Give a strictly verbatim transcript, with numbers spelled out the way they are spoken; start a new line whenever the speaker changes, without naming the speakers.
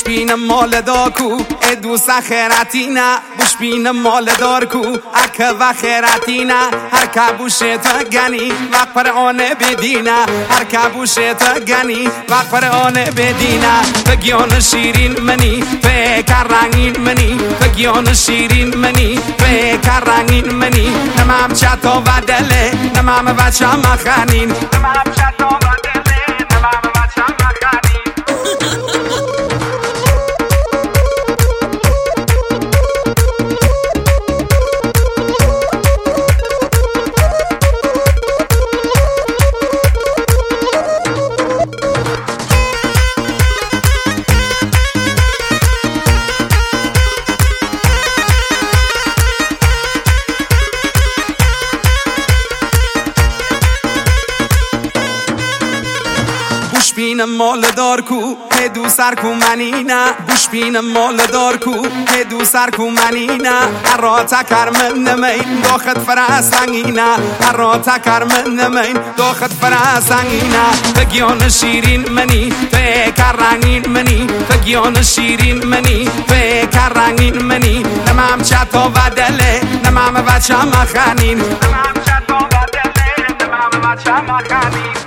بین مال داکو ادو سخراتینا بوش بین مال دارکو اک و خیراتینا هر کبوش تا گنی وقت پر آن بدینا هر کبوش تا گنی وقت پر آن بدینا بگیان شیرین منی فکر رنگین منی بگیان شیرین منی فکر رنگین منی نمام چطا و دله نمام بچه مخانین نمام چطا و دله نمام بچه مخانین بوش بین مال دارکو هدو سرکو منینا بوش بین مال دارکو هدو سرکو منینا هر تکر من نمین داخت فرسنگینا هر تکر من نمین داخت فرسنگینا بگیان شیرین منی فکر رنگین منی بگیان شیرین منی فکر رنگین منی نمام چطا و دله نمام بچه مخانین نمام چطا و دله نمام بچه مخانین